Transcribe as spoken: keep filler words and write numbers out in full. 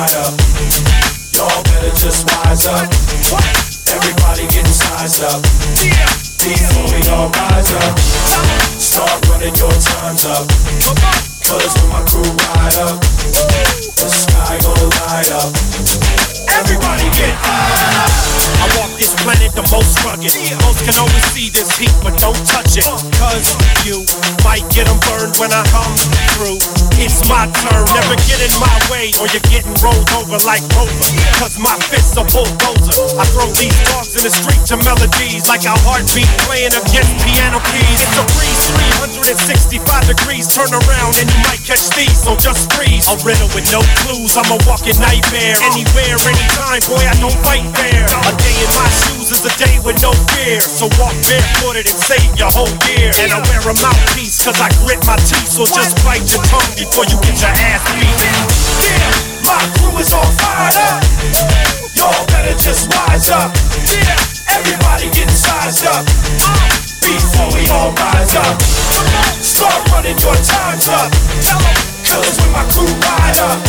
ride up. Y'all better just wise up. Everybody getting sized up. Before we all rise up, start running your times up. Cause when my crew ride up, the sky gon' light up. Everybody get high. I walk this planet the most rugged. Most can only see this heat, but don't touch it. Cause you might get them burned when I come through. It's my turn, never get in my way, or you're getting rolled over like Rover. Cause my fists are bulldozer. I throw these dogs in the street to melodies like our heartbeat playing against piano keys. It's a breeze, three hundred sixty-five degrees. Turn around and you might catch these, so just freeze. A riddle with no clues, I'm a walking nightmare. Anywhere, anytime, boy, I don't fight fair. A day in my shoes is a day with no fear. So walk barefooted and save your whole year. And I wear a mouthpiece cause I grit my teeth. So just bite your tongue before you get your ass beat. Yeah, my crew is all fired up. Y'all better just wise up. Yeah, everybody getting sized up. Before we all rise up, start running your times up. Cause when my crew ride up,